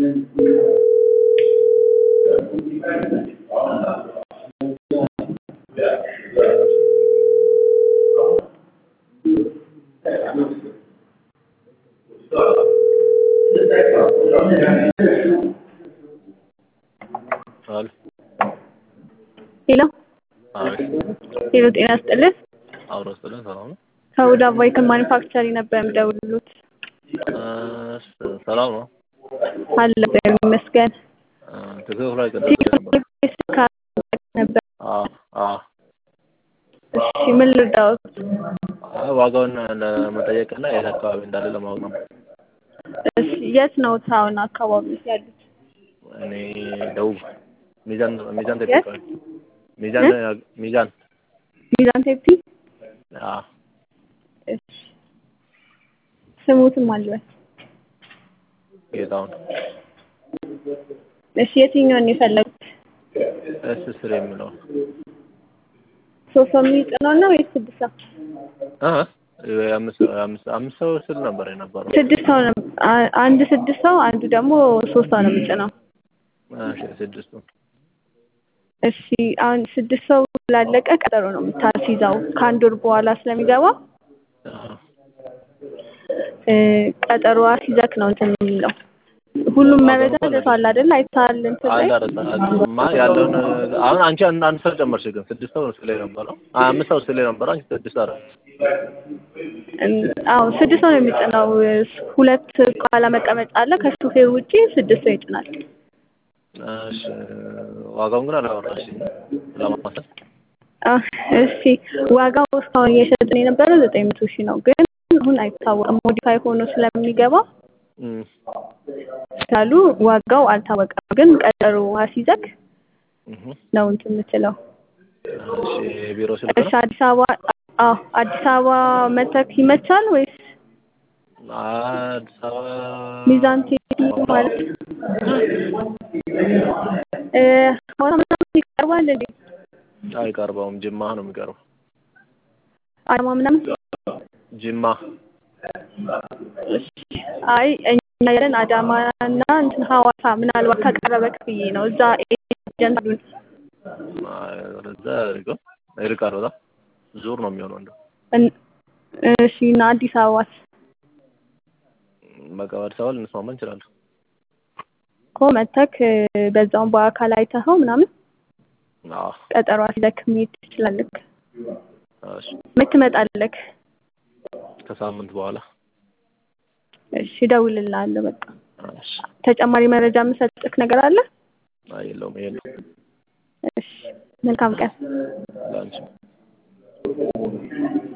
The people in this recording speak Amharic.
Vale. Hello? A ver, Hello, ጤና ይስጥልኝ። አብሮ ስለ ሰላም ነው። ከሁዳ ቫይክል ማኒፋክቸሪንግ ነበር የምደውልልዎት። ሰላም ነው። አለ ይመስገን። ትክክል ላይ ቀጥታ ነበር። ነበር። አዎ አዎ። እሺ ምን ልርዳዎት? ዋጋውን ለመጠየቅና የት አካባቢ እንዳለ ለማወቅ ነው። እሺ የት ነው ታውን አካባቢ ያሉት? እኔ ደቡብ ሚዛን ተጠቃሚ ሚዛን ሚዛን ቴፒ? አዎ። እሺ ስሙትም አልበል። ጌታውን እሺ የትኛውን የፈለጉት? ስር የሚለው ሶስት ሰው የሚጭነው ነው ወይስ ስድስት ሰው? አምስት ሰው ስል ነበር የነበረው። ስድስት ሰው ነው። አንድ ስድስት ሰው አንዱ ደግሞ ሶስት ሰው ነው የሚጭነው። እሺ ስድስቱ። እሺ አሁን ስድስት ሰው ላለቀ ቀጠሮ ነው የምታስይዘው ከአንድ ወር በኋላ ስለሚገባ ቀጠሮ አስይዘክ ነው እንትን የሚለው። ሁሉም መረጃ ደርሷል አይደል? አይተሃል እንትን ላይ? አልደረሰማ ያለውን አሁን አንቺ አንድ ሰው ጨመርሽ ግን ስድስት ሰው ስለ ነበረው አምስት ሰው ስለ ነበረው አንቺ ስድስት አረ አዎ ስድስት ሰው ነው የሚጭነው። ሁለት ከኋላ መቀመጫ አለ። ከሹፌር ውጪ ስድስት ሰው ይጭናል። እሺ ዋጋውን ግን አላወራሽም ለማማሰል። እሺ ዋጋው እስካሁን እየሸጥን የነበረው 900,000 ነው። ግን አሁን አይታወቅም ሞዲፋይ ሆኖ ስለሚገባ ስላሉ ዋጋው አልታወቀም። ግን ቀጠሮ አስይዘክ ነው እንትን የምትለው። እሺ ቢሮ ስልክ ነው? እሺ አዲስ አበባ መተክ ይመቻል ወይስ? አዲስ አበባ ሚዛን ቴፒ ማለት ሆነ ምናምን ይቀርባል እንዴ? አይቀርበውም። ጅማ ነው የሚቀርበው። አዳማ ምናምን ጅማ። አይ እኛ ያለን አዳማ እና እንትን ሐዋሳ ምናልባት ከቀረበክ ብዬ ነው። እዛ ኤጀንት አሉን። እዛ ይርቃል በጣም ዙር ነው የሚሆነው እንደው። እሺ እና አዲስ አበባስ? በቃ አዲስ አበባ ልንስማማ እንችላለን እኮ መተክ በዛውም በአካል አይተኸው ምናምን ቀጠሮ አስይዘክ መሄድ ትችላለህ። እሺ መች ትመጣለህ? ከሳምንት በኋላ። እሺ እደውልልሃለሁ በቃ። እሺ ተጨማሪ መረጃ የምሰጥክ ነገር አለ? አይ የለውም ይሄ ነው። እሺ መልካም ቀን። ላንቺ